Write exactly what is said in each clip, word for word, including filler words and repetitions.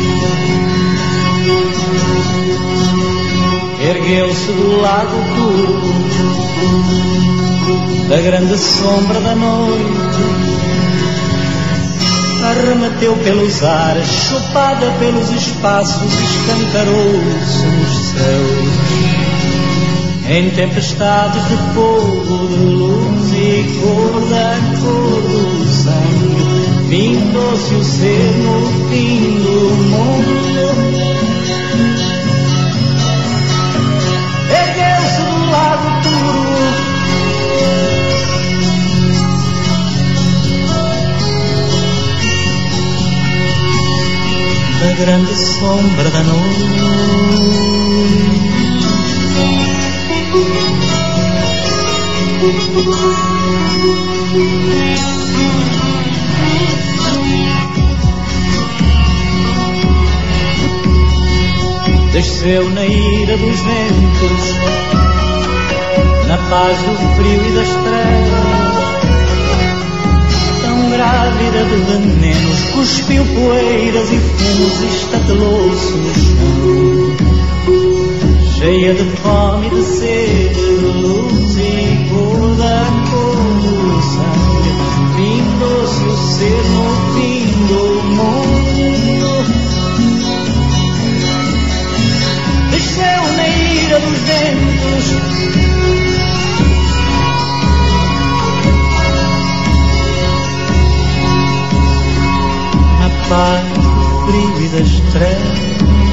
Ergueu-se do lado puro da grande sombra da noite, arremeteu pelos ares, chupada pelos espaços, escancarou-se nos céus, em tempestades de fogo, de luz e cor da cor do sangue, findou-se o ser no fim do mundo. Ergueu-se do lago puro da grande sombra da noite. Desceu na ira dos ventos, na paz do frio e das trevas, tão grávida de venenos, cuspiu poeiras e fumos, estatelou-se no chão, cheia de fome e de sede, de luz e cor da cor do sangue, findou-se o ser no fim do mundo. Desceu na ira dos ventos, na paz do frio e das trevas.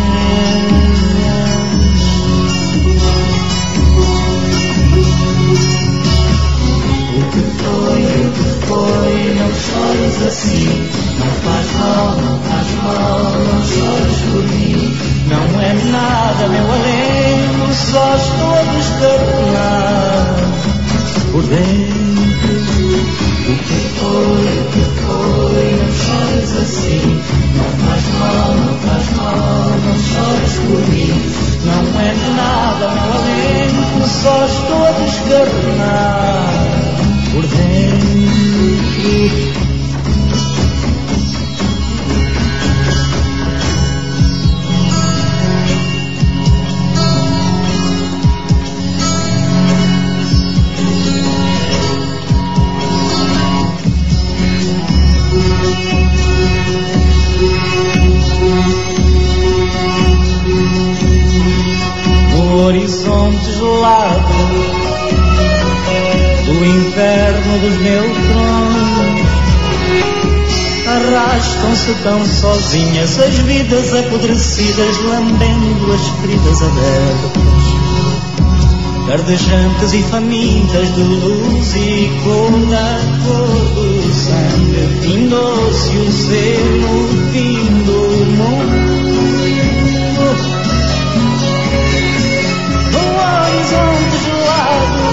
O que foi, o que foi, não chores assim, não faz mal, não faz mal, não chores por mim. Não é nada, meu alento, só estou a descarnar por dentro. O que foi, o que foi, não chores assim, não faz mal, não faz mal, não chores por mim. Não é nada, meu alento, só estou a descarnar por dentro. Horizonte gelado do inverno dos neutrões, arrastam-se tão sozinhas as vidas apodrecidas, lambendo as feridas abertas, dardejantes e famintas de luz e cor da cor do sangue, findou-se o ser no fim do mundo. Horizonte gelado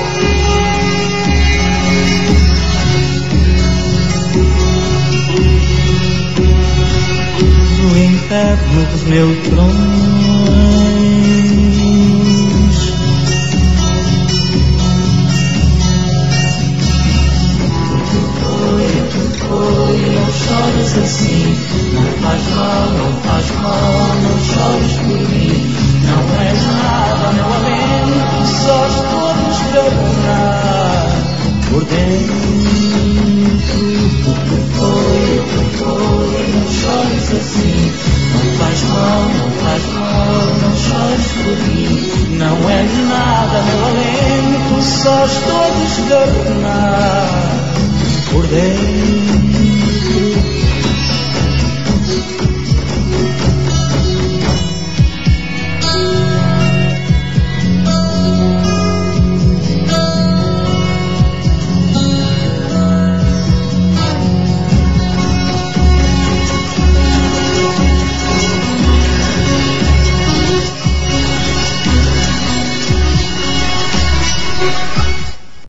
do inferno dos neutrões, o que foi, o que foi, não chores assim, não faz mal, não faz mal, não chores por mim. Não é nada, meu alento, só estou a descarnar por dentro. O que foi, o que foi, não chores assim, não faz mal, não faz mal, não chores por mim. Não é nada, meu alento, só estou a descarnar por dentro.